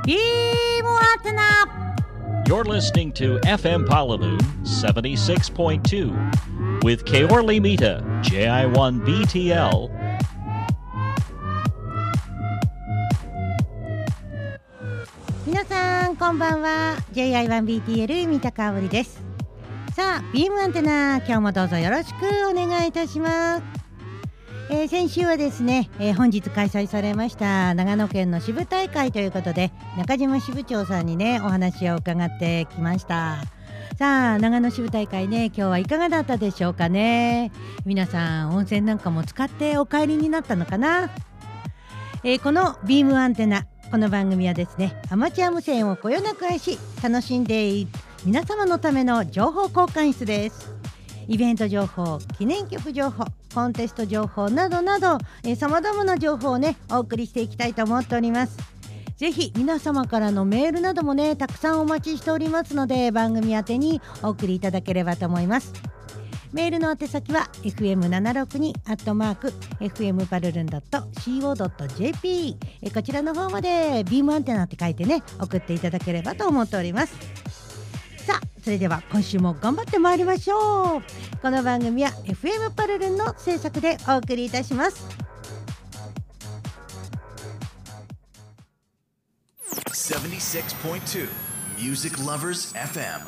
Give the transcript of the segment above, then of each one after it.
You're listening to FM Palaloon 76.2 with Kaorli Mita, JI1BTL. 皆さんこんばんは。 JI1BTL 三田香織です。さあビームアンテナ、今日もどうぞよろしくお願いいたします。先週はですね、本日開催されました長野県の支部大会ということで、中島支部長さんにねお話を伺ってきました。さあ長野支部大会ね、今日はいかがだったでしょうかね。皆さん温泉なんかも使ってお帰りになったのかな。このビームアンテナ、この番組はですね、アマチュア無線をこよなく愛し楽しんでいる皆様のための情報交換室です。イベント情報、記念曲情報、コンテスト情報などなど、様々な情報をねお送りしていきたいと思っております。ぜひ皆様からのメールなどもねたくさんお待ちしておりますので、番組宛てにお送りいただければと思います。メールの宛先は fm762@fmparlun.co.jp、 こちらの方までビームアンテナって書いてね送っていただければと思っております。さあそれでは今週も頑張ってまいりましょう。この番組は FM パルルンの制作でお送りいたします。 76.2 Music Lovers FM。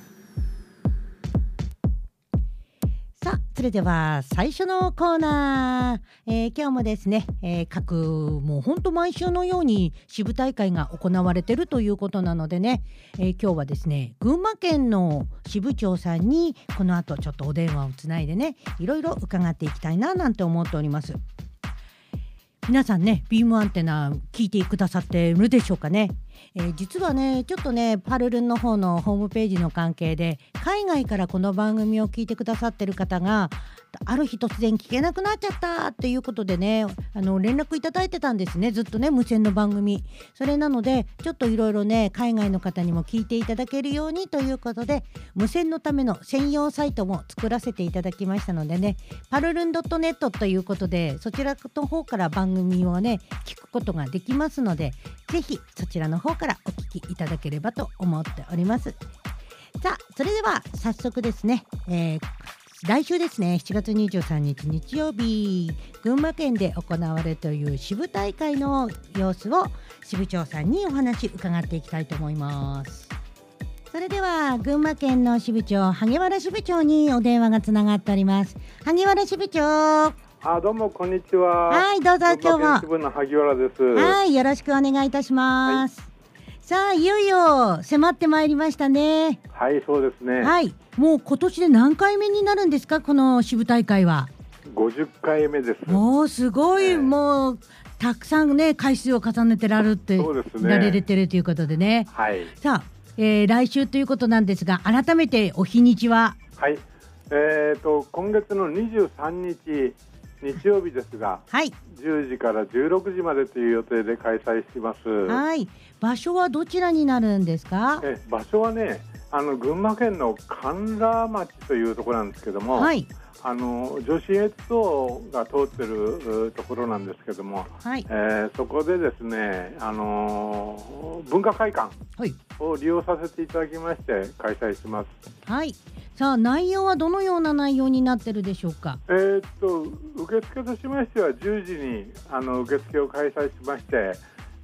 さあそれでは最初のコーナー、今日もですね、もう本当毎週のように支部大会が行われているということなのでね、今日はですね群馬県の支部長さんにこの後ちょっとお電話をつないでねいろいろ伺っていきたいななんて思っております。皆さんねビームアンテナ聞いてくださっているでしょうかね。実はねちょっとねパルルンの方のホームページの関係で海外からこの番組を聞いてくださってる方がある日突然聞けなくなっちゃったっていうことでね連絡いただいてたんですね。ずっとね無線の番組、それなのでちょっといろいろね海外の方にも聞いていただけるようにということで無線のための専用サイトも作らせていただきましたのでね、パルルン .net ということでそちらの方から番組をね聞くことができますので、ぜひそちらの方からお聞きいただければと思っております。さあそれでは早速ですね、来週ですね7月23日日曜日、群馬県で行われるという支部大会の様子を支部長さんにお話伺っていきたいと思います。それでは群馬県の支部長萩原支部長にお電話がつながっております。萩原支部長。 どうもこんにちは。 はい、どうぞ今日も。 群馬県支部の萩原です。 はい、よろしくお願いいたします。さあいよいよ迫ってまいりましたね。 はい、そうですね。 はい、もう今年で何回目になるんですか、この支部大会は。 50回目です。 おーすごい、もうたくさんね回数を重ねてられて、 そうですね、 られてるということでね。 はい。 さあ、来週ということなんですが改めてお日にちは。 はい、今月の23日日曜日ですが、 はい、 10時から16時までという予定で開催します。 はい、場所はどちらになるんですか。 場所はね群馬県の甘楽町というところなんですけども、 はい、 女子越道が通ってるところなんですけども、 はい、 そこでですね、文化会館を利用させていただきまして開催します。 はい、さあ内容はどのような内容になってるでしょうか。 受付としましては10時に受付を開催しまして、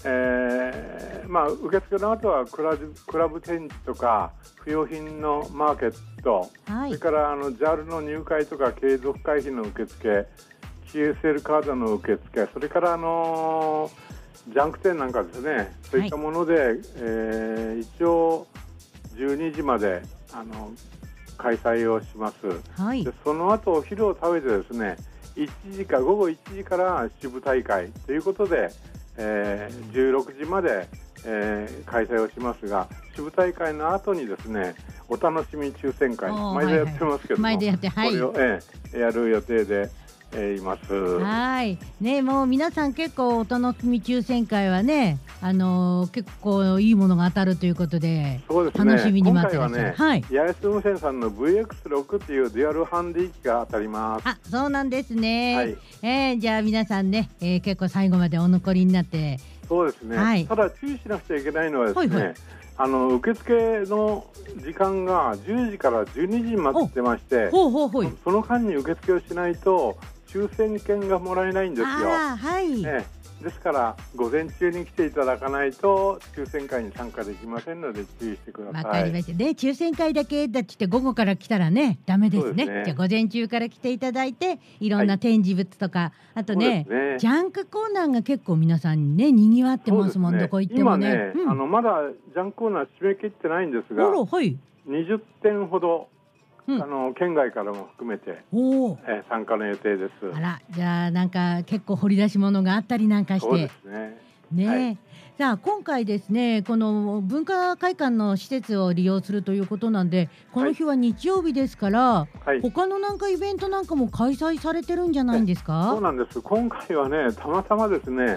受付の後はクラブ展示とか不用品のマーケット、はい、それからJAL の入会とか継続会費の受付、 QSL カードの受付、それからジャンク店なんかですね、そういったもので、一応12時まで開催をします。はい、でその後お昼を食べてですね午後1時から支部大会ということで、16時まで、開催をしますが、支部大会の後にですねお楽しみ抽選会、毎度やってますけども、 毎度やって、はい、 これを、やる予定で、います。 はいね、もう皆さん結構お楽しみ抽選会はね、結構いいものが当たるということで、 そうですね、 楽しみに待ってらっしゃる。 今回はね、八重洲無線さんの VX6 というデュアルハンディ機が当たります。 そうなんですね。はい、じゃあ皆さんね、結構最後までお残りになって、 そうですね、 はい、 ただ注意しなくちゃいけないのはですね、はいはい、受付の時間が10時から12時に待ってまして、その間に受付をしないと抽選券がもらえないんですよ。 はい、 ですから午前中に来ていただかないと抽選会に参加できませんので注意してください。 わかりましたね。抽選会だけだって午後から来たらねダメですね。じゃあ午前中から来ていただいていろんな展示物とか、はい、あと ねジャンクコーナーが結構皆さんねにぎわってますもん、どこ行ってもね。 今ね、まだジャンクコーナー締め切ってないんですが、 はい、 20点ほど県外からも含めて、参加の予定です。 あら、じゃあなんか結構掘り出し物があったりなんかして。 そうですね。 はい、じゃあ今回ですねこの文化会館の施設を利用するということなんで、この日は日曜日ですから、はい、他のなんかイベントなんかも開催されてるんじゃないんですか？ そうなんです。今回はねたまたまですね、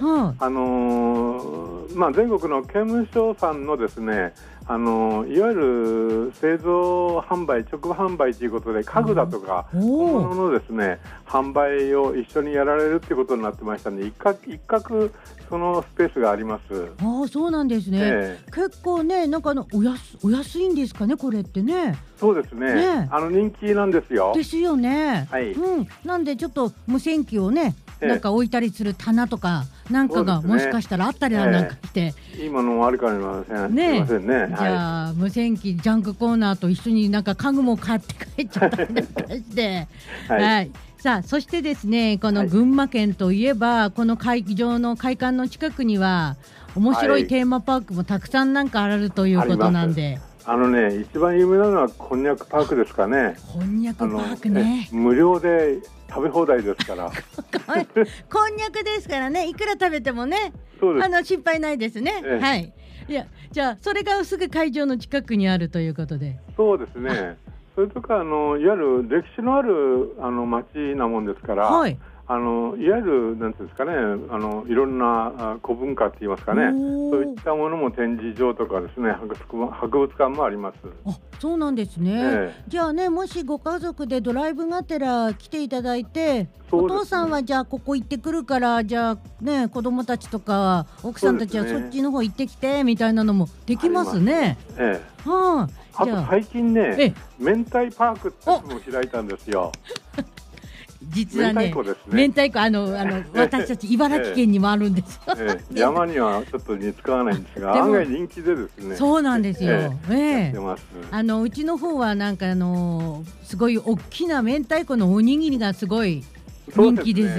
全国の刑務所さんのですねいわゆる製造販売直販売ということで家具だとか小物のですね販売を一緒にやられるということになってましたので、一角そのスペースがあります。 そうなんですね、結構ねなんかお安いんですかねこれってね。 そうですね、人気なんですよ。 ですよね、 はい、 なんでちょっと無線機をねなんか置いたりする棚とかなんかがもしかしたらあったりなんかして、 いいものもあるかもしれませんね。 じゃあ無線機ジャンクコーナーと一緒になんか家具も買って帰っちゃったりなんかしてはい、さあそしてですねこの群馬県といえば、この会場の会館の近くには面白いテーマパークもたくさんなんかあるということなんで、 一番有名なのはこんにゃくパークですかね。 こんにゃくパークね、 無料で食べ放題ですからこんにゃくですからね、いくら食べてもね心配ないですね、はい。いやじゃあそれがすぐ会場の近くにあるということで。 そうですね。それとかいわゆる歴史のある町なもんですから、はい、いわゆるなんていうんですかねいろんな古文化って言いますかね、そういったものも展示場とかですね博物館もあります。 そうなんですね、じゃあねもしご家族でドライブがてら来ていただいて、お父さんはじゃあここ行ってくるからじゃあね子供たちとか奥さんたちはそっちの方行ってきてみたいなのもできますね。 あと最近ね明太パークってのも開いたんですよ。 実はね明太子私たち茨城県にもあるんですよ、 山にはちょっと似つかわないんですが案外人気でですね。 そうなんですよ、 やってます。 うちの方はなんかすごい大きな明太子のおにぎりがすごい人気です。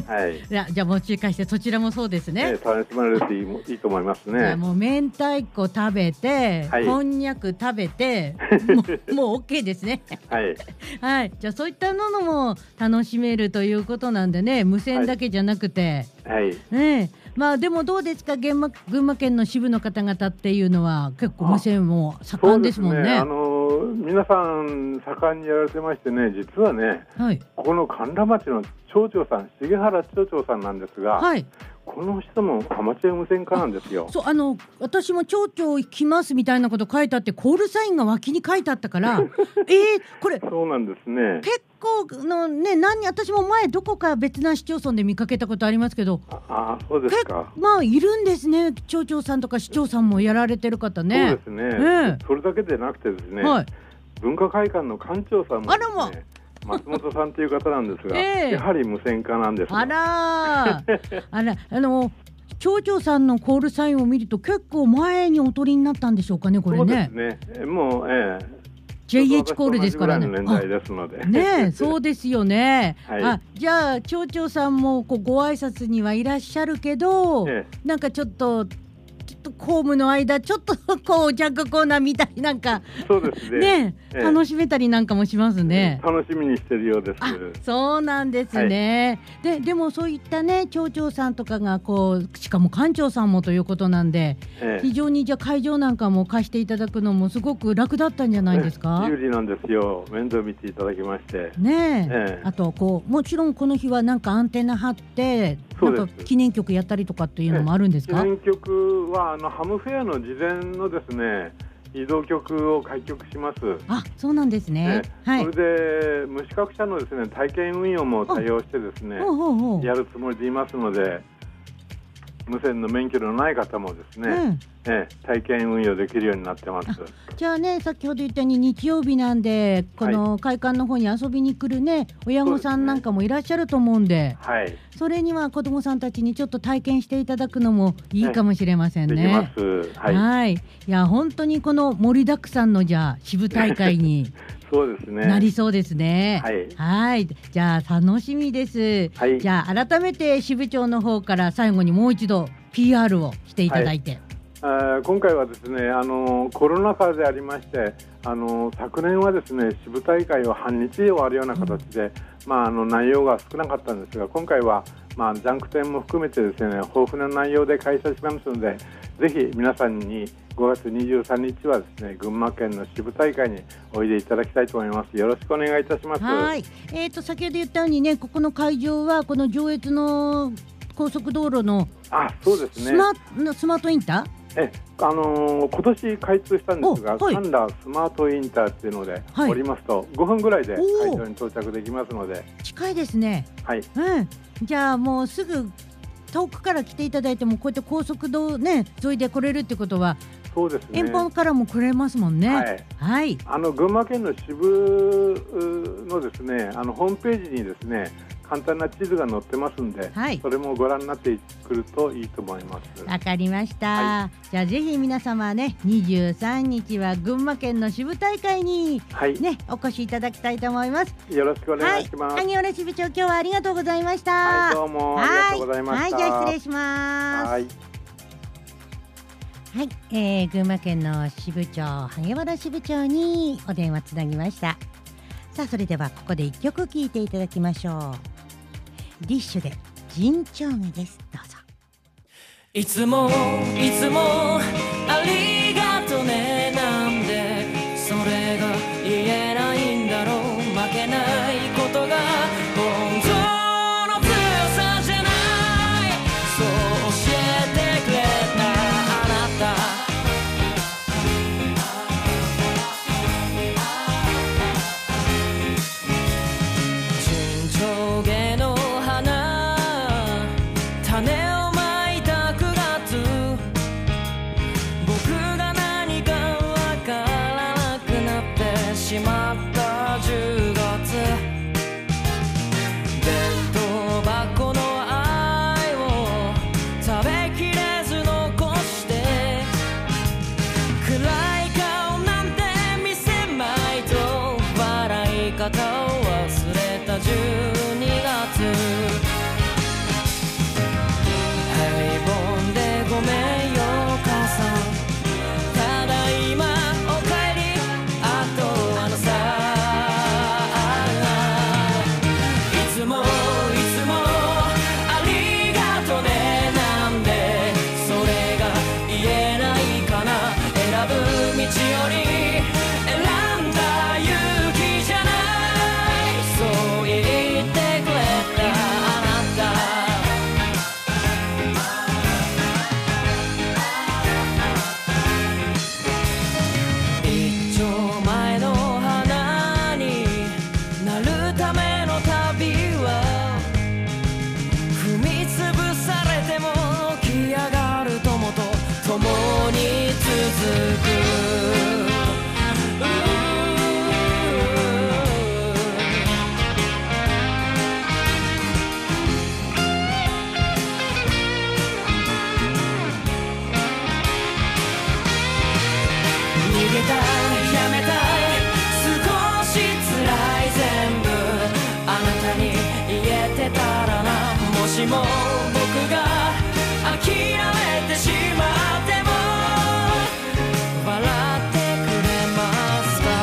はい。じゃあもしかしてそちらもそうですね。 楽しまれるといいと思いますね。 もう明太子食べて、こんにゃく食べて、もう OK ですね。はい。はい。じゃあそういったのも楽しめるということなんでね、無線だけじゃなくて、はい。ね。まあでもどうですか、群馬県の支部の方々っていうのは結構無線も盛んですもんね。 皆さん盛んにやられてましてね、実はね、ここの神田町の町長さん、重原町長さんなんですが、この人もアマチュア無線化なんですよ。 そう、私も町長来ますみたいなこと書いてあって、コールサインが脇に書いてあったからこれそうなんですね。 結構のね、私も前どこか別な市町村で見かけたことありますけど、 そうですか。 まあいるんですね、町長さんとか市長さんもやられてる方ね。 そうですね、それだけでなくてですね、文化会館の館長さんもですね、松本さんという方なんですが、やはり無線化なんです。町長さんのコールサインを見ると結構前にお取りになったんでしょうかね、これね。 そうですね、もう JH コールですからね。 年代ですのでね、そうですよね。じゃあ町長さんもご挨拶にはいらっしゃるけど、なんかちょっと公務の間ちょっとこうジャンクコーナーみたいなんかそうですね、 楽しめたりなんかもしますね。 楽しみにしてるようです。 そうなんですね、でもそういったね町長さんとかがしかも館長さんもということなんで、非常にじゃあ会場なんかも貸していただくのもすごく楽だったんじゃないですか。 有利なんですよ、面倒見ていただきましてね。あともちろんこの日はなんかアンテナ張ってなんか記念曲やったりとかっていうのもあるんですか。 記念曲はハムフェアの事前のですね移動曲を開局します。 そうなんですね。 それで無資格者のですね体験運用も対応してですねやるつもりでいますので、 無線の免許のない方もですね、体験運用できるようになってます。 じゃあね、先ほど言ったように日曜日なんでこの会館の方に遊びに来るね、親御さんなんかもいらっしゃると思うんで、それには子どもさんたちにちょっと体験していただくのもいいかもしれませんね。 できます。 いや本当にこの盛りだくさんのじゃあ支部大会にそうですね、 なりそうですね。じゃあ楽しみです。じゃあ改めて支部長の方から最後にもう一度 PR をしていただいて。 今回はですね、コロナ禍でありまして、昨年はですね、支部大会を半日で終わるような形で、内容が少なかったんですが、今回はジャンク展も含めてですね、豊富な内容で開催しますので、ぜひ皆さんに5月23日はですね、群馬県の支部大会においでいただきたいと思います。よろしくお願いいたします。 先ほど言ったようにね、ここの会場はこの上越の高速道路のそうですね、 スマートインター、 今年開通したんですが、神田スマートインターっていうので、降りますと5分ぐらいで会場に到着できますので、 近いですね。じゃあもうすぐ遠くから来ていただいても、こうやって高速道路、沿いで来れるってことは、 そうですね、 遠方からも来れますもんね。 群馬県の支部のですね、ホームページにですね、簡単な地図が載ってますんで、それもご覧になってくるといいと思います。 わかりました。じゃあぜひ皆様ね、23日は群馬県の支部大会に、お越しいただきたいと思います。 よろしくお願いします。 萩原支部長、今日はありがとうございました。 どうもありがとうございました。 じゃあ失礼します。群馬県の支部長、萩原支部長にお電話つなぎました。さあ、それではここで1曲聴いていただきましょう。ディッシュで陣長目です。どうぞ。 いつもいつもありがとね、なんでそれが言えないんだろう。負けないことが本当の強さじゃない、そう教えてくれたあなた。陣長芸の種をまいた9月、僕が何かわからなくなってしまった10月、弁当箱の愛を食べきれず残して、暗い顔なんて見せまいと笑い方を忘れた12月、ごめんよ母さん、ただいまおかえり、あとあのさ、いつもいつもありがとね、なんでそれが言えないかな。選ぶ道より選んだ勇気じゃない、そう言ってくれたあなた。共に続く逃げたいやめたい少し辛い全部あなたに言えてたらな。もしも僕が諦めてしまっても笑ってくれますか。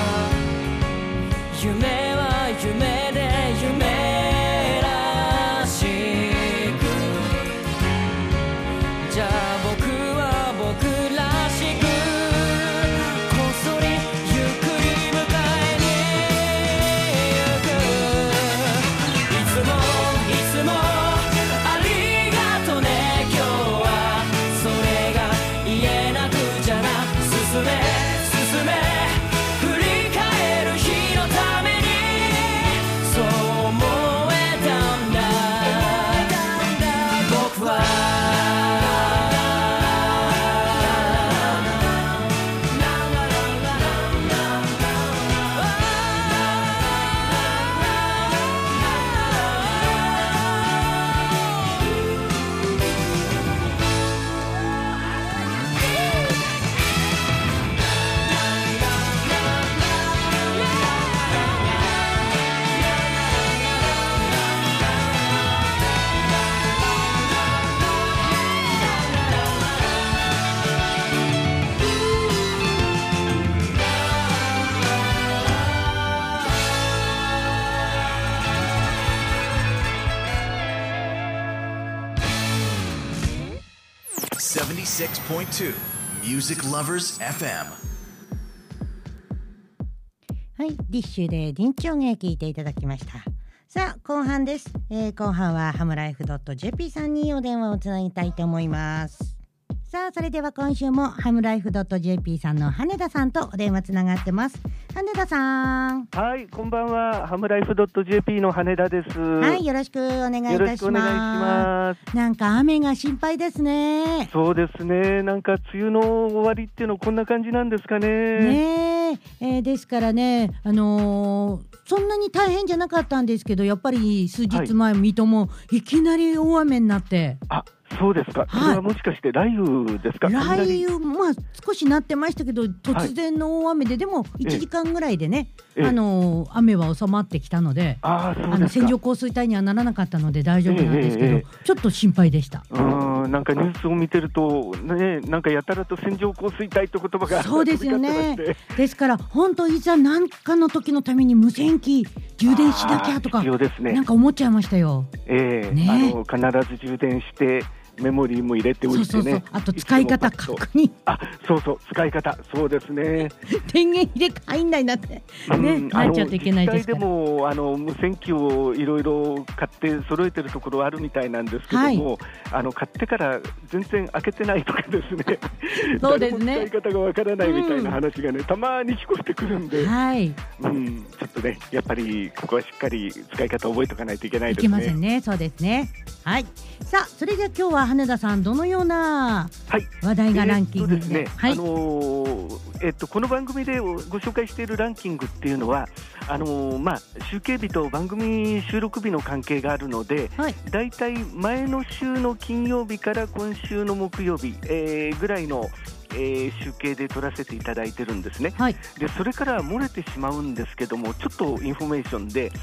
夢は夢で夢らしく、じゃあ僕は僕らしくこっそりゆっくり迎えに行く。いつもいつもありがとね、今日はそれ 76.2 Music Lovers FM。 はい、ディッシュで臨調芸聞いていただきました。さあ後半です、後半はハムライフ .jp さんにお電話をつなぎたいと思います。さあそれでは今週もハムライフ .jp さんの羽田さんとお電話つながってます。羽田さん。 はい、こんばんは。ハムライフ .jp の羽田です。 はい、よろしくお願いいたします。 よろしくお願いします。 なんか雨が心配ですね。 そうですね。なんか梅雨の終わりっていうのこんな感じなんですかね。 ねえ、ですからね、そんなに大変じゃなかったんですけど、やっぱり数日前、水戸もいきなり大雨になって。 あ、そうですか。それはもしかして雷雨ですか。 雷雨、まあ少しなってましたけど、突然の大雨で、でも1時間ぐらいでね、雨は収まってきたので、線状降水帯にはならなかったので大丈夫なんですけど、ちょっと心配でした。 なんかニュースを見てるとね、なんかやたらと線状降水帯って言葉がそうですよね。ですから本当いざ何かの時のために無線機充電しなきゃとか、なんか思っちゃいましたよ。 必ず充電してメモリーも入れておいてね。 あと使い方確認。 そう使い方、そうですね。 電源入れ入んないなってね、なっちゃうといけないですから。 自治体でも無線機をいろいろ買って揃えてるところあるみたいなんですけども、買ってから全然開けてないとかですね。 そうですね。 使い方がわからないみたいな話がね、たまに聞こえてくるんで、ちょっとね、やっぱりここはしっかり使い方を覚えておかないといけないですね。 いけませんね。そうですね。はい。さあそれじゃあ今日は羽田さん、どのような話題がランキングで、 この番組でご紹介しているランキングっていうのは集計日と番組収録日の関係があるので、だいたい前の週の金曜日から今週の木曜日、ぐらいの集計で取らせていただいてるんですね。でそれから漏れてしまうんですけども、ちょっとインフォメーションで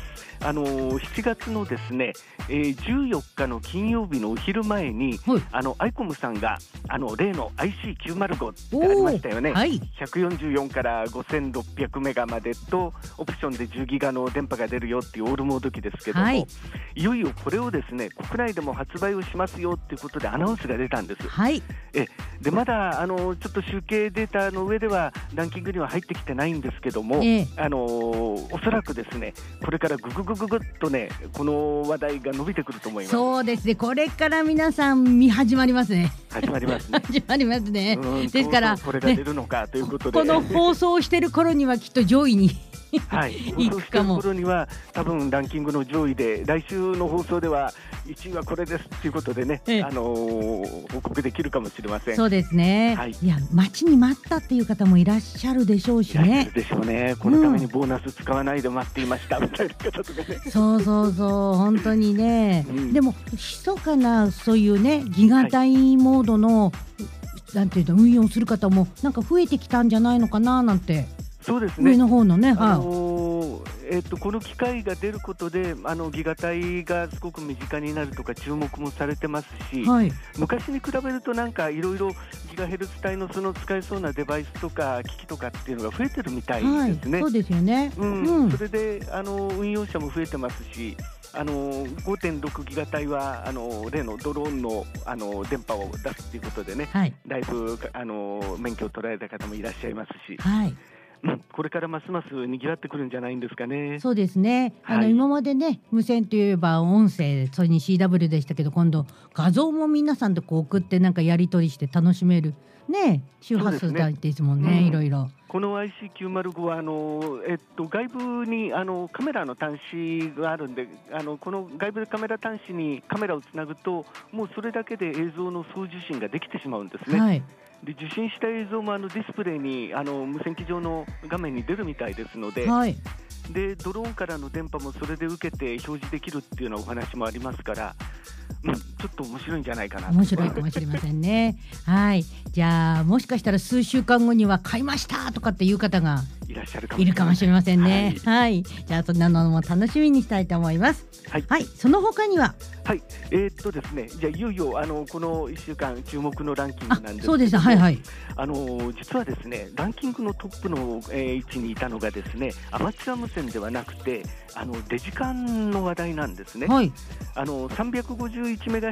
7月のですね、14日の金曜日のお昼前に、アイコムさんが例の IC905 ってありましたよね。144から5600メガまでとオプションで10ギガの電波が出るよっていうオールモード機ですけども、いよいよこれをですね国内でも発売をしますよっていうことでアナウンスが出たんです。でまだちょっと集計データの上ではランキングには入ってきてないんですけども、おそらくですねこれからググっとねこの話題が伸びてくると思います。 そうですね、これから皆さん見始まりますね。 始まりますね。 始まりますね。ですからこれが出るのかということで、 この放送してる頃にはきっと上位に行くかも。放送してる頃には多分ランキングの上位で、来週の放送では1位はこれですということでね、報告できるかもしれません。 そうですね。いや待ちに待ったっていう方もいらっしゃるでしょうしね。 でしょうね。このためにボーナス使わないで待っていましたみたいな方とかね。 そう本当にね。でも密かなそういうねギガ帯モードのなんていうの運用する方もなんか増えてきたんじゃないのかななんて。 そうですね。 上の方のね。 この機械が出ることでギガ帯がすごく身近になるとか注目もされてますし、昔に比べるとなんかいろいろギガヘルツ帯のその使えそうなデバイスとか機器とかっていうのが増えてるみたいですね。 そうですよね。 それで運用者も増えてますし、5.6 ギガ帯は例のドローンの電波を出すということでね、だいぶ免許を取られた方もいらっしゃいますし、これからますます賑わってくるんじゃないんですかね。 そうですね。今までね無線といえば音声、それに CW でしたけど、今度画像も皆さんでこう送ってなんかやり取りして楽しめるね周波数帯ですもんね。いろいろこの IC905 は外部にカメラの端子があるんで、この外部カメラ端子にカメラをつなぐともうそれだけで映像の送受信ができてしまうんですね。で受信した映像もディスプレイに無線機上の画面に出るみたいですので、でドローンからの電波もそれで受けて表示できるっていうようなお話もありますから、ちょっと面白いんじゃないかな。 面白いかもしれませんね。じゃあもしかしたら数週間後には買いましたとかっていう方がいらっしゃるかもしれませんね。じゃあそんなのも楽しみにしたいと思います。その他にはですね、じゃあいよいよこの1週間注目のランキングなんですけども、 そうです。 実はですねランキングのトップの位置にいたのがですねアマチュア無線ではなくてデジカンの話題なんですね。351メガ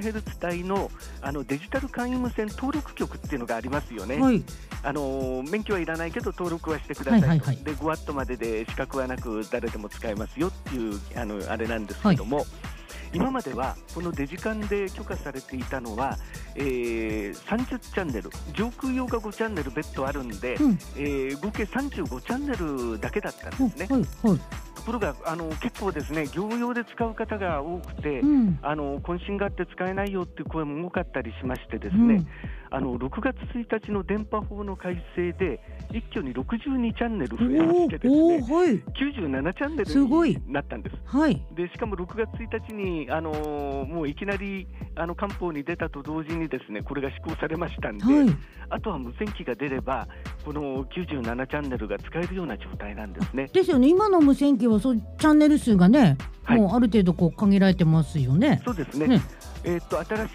MHz 帯の、デジタル簡易無線登録局っていうのがありますよね、 はい、 免許はいらないけど登録はしてくださいと、で5ワットまでで資格はなく誰でも使えますよっていうあれなんですけども、今まではこのデジカンで許可されていたのは、30チャンネル、上空用が5チャンネル別途あるんで、合計35チャンネルだけだったんですね。ところが結構ですね、業務用で使う方が多くて、渾身があって使えないよっていう声も多かったりしましてですね、6月1日の電波法の改正で一挙に62チャンネル増えましてですね、97チャンネルになったんです。でしかも6月1日にもういきなり官報に出たと同時にですね、これが施行されましたんで、あとは無線機が出ればこの97チャンネルが使えるような状態なんですね。 ですよね。今の無線機はチャンネル数がね、もうある程度限られてますよね。 そうですね。新しい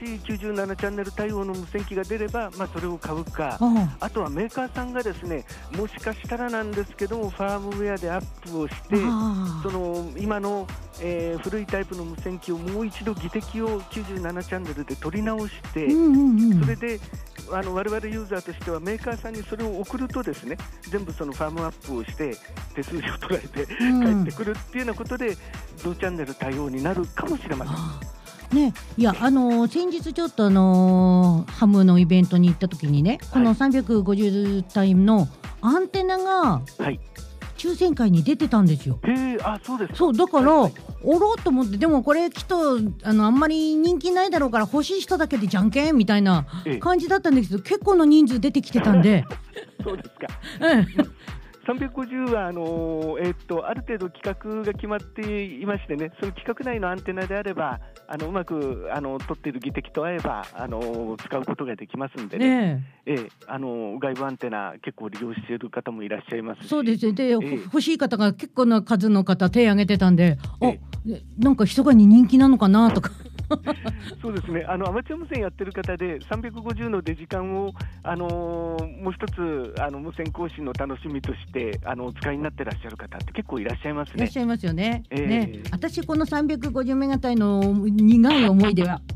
97チャンネル対応の無線機が出れば、それを買うか、あとはメーカーさんがですね、もしかしたらなんですけどもファームウェアでアップをして、その今の、古いタイプの無線機をもう一度技適を97チャンネルで取り直して、それで我々ユーザーとしてはメーカーさんにそれを送るとですね、全部そのファームアップをして手数料を取られて帰ってくるっていうようなことで同チャンネル対応になるかもしれません。 ね、いや先日ちょっとハムのイベントに行った時にね、この350帯のアンテナが抽選会に出てたんですよ。 そうです。 そうだから、おろうと思って、でもこれきっとあんまり人気ないだろうから欲しい人だけでじゃんけんみたいな感じだったんですけど、結構な人数出てきてたんでそうですか。350はある程度規格が決まっていましてね、その規格内のアンテナであればうまく取っている技適と合えば使うことができますんでね、外部アンテナ結構利用している方もいらっしゃいますし。 そうですね。で、欲しい方が結構な数の方手を挙げてたんで、なんか密かに人気なのかなとかそうですね。アマチュア無線やってる方で350のデジカンをもう一つ無線更新の楽しみとしてお使いになってらっしゃる方って結構いらっしゃいますね。 いらっしゃいますよね。私この350メガ帯の苦い思い出は、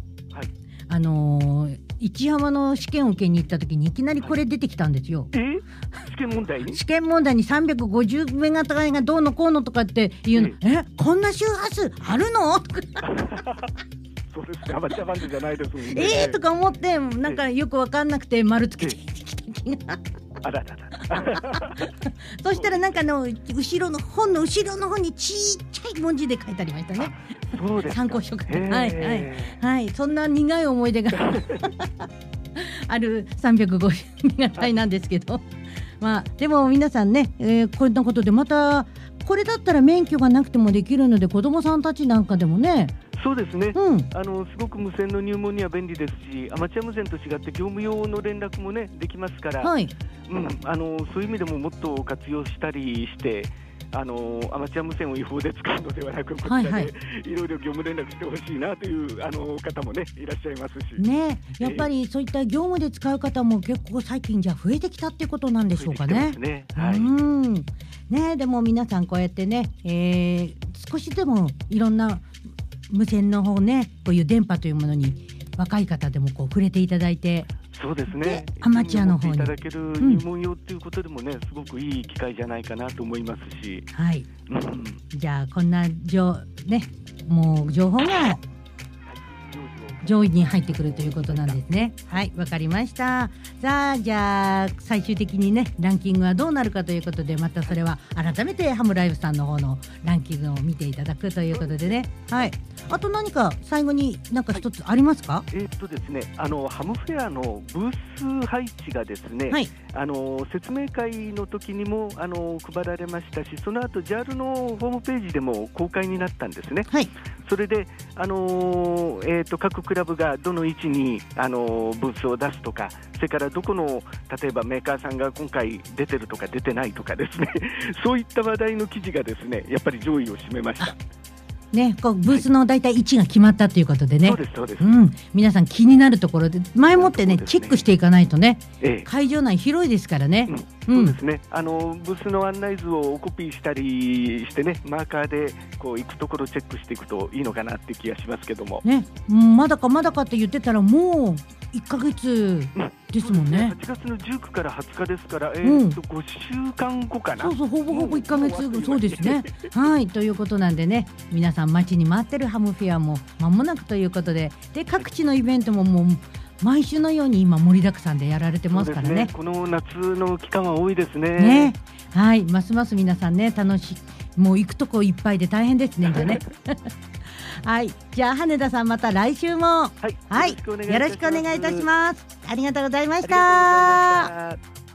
市山の試験を受けに行った時にいきなりこれ出てきたんですよ。 試験問題に 350メガ帯がどうのこうのとかっていうの、こんな周波数あるのとかそうですね。アマチュアバンドじゃないですもんね。 とか思ってなんかよく分かんなくて丸つけてきた気がそしたらなんか後ろの本の後ろの方にちっちゃい文字で書いてありましたね。 そうですか。 参考書そんな苦い思い出がある350メガ帯なんですけど、でも皆さんね、こんなことでまたこれだったら免許がなくてもできるので、子どもさんたちなんかでもね。 そうですね、すごく無線の入門には便利ですし、アマチュア無線と違って業務用の連絡もねできますから、そういう意味でももっと活用したりしてアマチュア無線を違法で使うのではなく、こちらでいろいろ業務連絡してほしいなという方もねいらっしゃいますしね。 やっぱりそういった業務で使う方も結構最近じゃ増えてきたっていうことなんでしょうかね。でも皆さんこうやってね、少しでもいろんな無線の方ね、こういう電波というものに若い方でも触れていただいて、 そうですね、 アマチュアの方にいただける入門用ということでもね、すごくいい機会じゃないかなと思いますし、 じゃあこんなもう情報が上位に入ってくるということなんですね。わかりました。じゃあ最終的にねランキングはどうなるかということで、またそれは改めてハムライブさんの方のランキングを見ていただくということでね。あと何か最後に何か一つありますか？ ですね、ハムフェアのブース配置がですね、説明会の時にも配られましたし、その後 JAL のホームページでも公開になったんですね。それで、各クラブがどの位置にブースを出すとか、それからどこの例えばメーカーさんが今回出てるとか出てないとかですねそういった話題の記事がですねやっぱり上位を占めました。 ね、こうブースのだいたい位置が決まったということでね、 そうです、 皆さん気になるところで前もってねチェックしていかないとね、 ええ、 会場内広いですからね、 そうですね、ブースの案内図をコピーしたりしてね、マーカーでこう行くところチェックしていくといいのかなって気がしますけどもね、まだかって言ってたらもう1ヶ月ですもんね。 8月の19から20日ですから、5週間後かな。 そうほぼ1ヶ月後、そうですねはい、ということなんでね、皆さん待ちに待ってるハムフェアも間もなくということで、各地のイベントももう毎週のように今盛りだくさんでやられてますからね。 この夏の期間は多いですね。 はい、ますます皆さんね楽しい、もう行くとこいっぱいで大変ですねじゃねはい、じゃあ羽田さんまた来週も、はい、よろしくお願いいたします。ありがとうございました。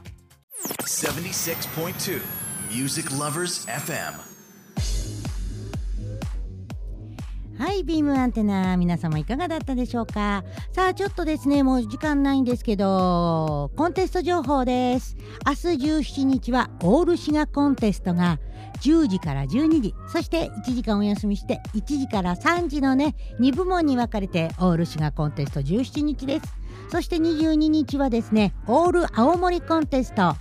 76.2 Music Lovers FM。 はい、ビームアンテナ、皆様いかがだったでしょうか。さあちょっとですね、もう時間ないんですけど、コンテスト情報です。明日17日はオール滋賀コンテストが10時から12時、そして1時間お休みして1時から3時のね2部門に分かれてオール滋賀コンテスト17日です。そして22日はですね、オール青森コンテスト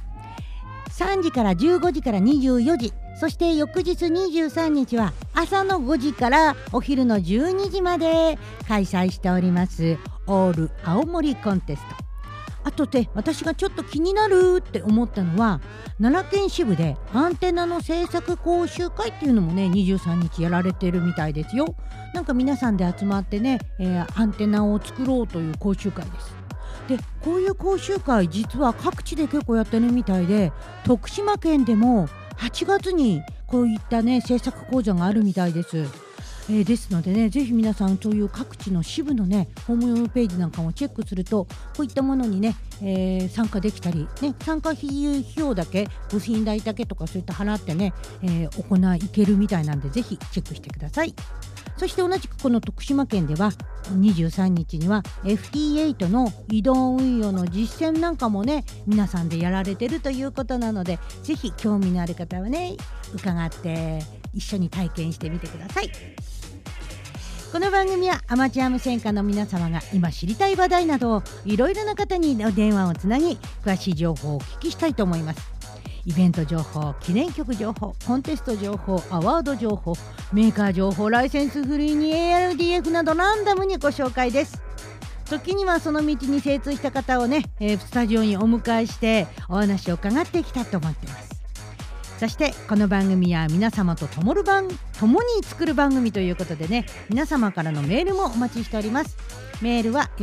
3時から15時から24時、そして翌日23日は朝の5時からお昼の12時まで開催しておりますオール青森コンテスト。あとで私がちょっと気になるって思ったのは、奈良県支部でアンテナの制作講習会っていうのもね23日やられてるみたいですよ。なんか皆さんで集まってね、アンテナを作ろうという講習会です。でこういう講習会実は各地で結構やってるみたいで、徳島県でも8月にこういったね制作講座があるみたいです。ですのでね、ぜひ皆さんそういう各地の支部のねホームページなんかもチェックすると、こういったものにね、参加できたりね、参加費用だけ、部品代だけとかそういった払ってね、いけるみたいなんで、ぜひチェックしてください。そして同じくこの徳島県では23日には FT8 の移動運用の実践なんかもね皆さんでやられてるということなので、ぜひ興味のある方はね伺って一緒に体験してみてください。この番組はアマチュア無線化の皆様が今知りたい話題などをいろいろな方に電話をつなぎ詳しい情報をお聞きしたいと思います。イベント情報、記念曲情報、コンテスト情報、アワード情報、メーカー情報、ライセンスフリーに ARDF などランダムにご紹介です。時にはその道に精通した方をね、スタジオにお迎えしてお話を伺っていきたいと思っています。そしてこの番組は皆様と共に作る番組ということでね、皆様からのメールもお待ちしております。メールは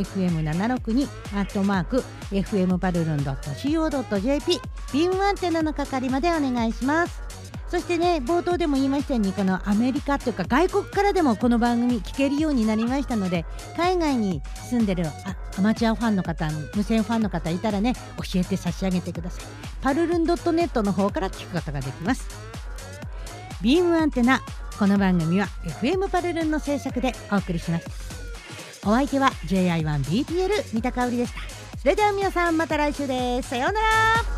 fm762@fmparlun.co.jp ビームアンテナの係までお願いします。そしてね、冒頭でも言いましたように、このアメリカというか外国からでもこの番組聞けるようになりましたので、海外に住んでるアマチュアファンの方、無線ファンの方いたらね、教えて差し上げてください。パルルン .net の方から聞くことができます。ビームアンテナ、この番組は FM パルルンの制作でお送りします。お相手は JI1BTL 三田香織でした。それでは皆さんまた来週です。さようなら。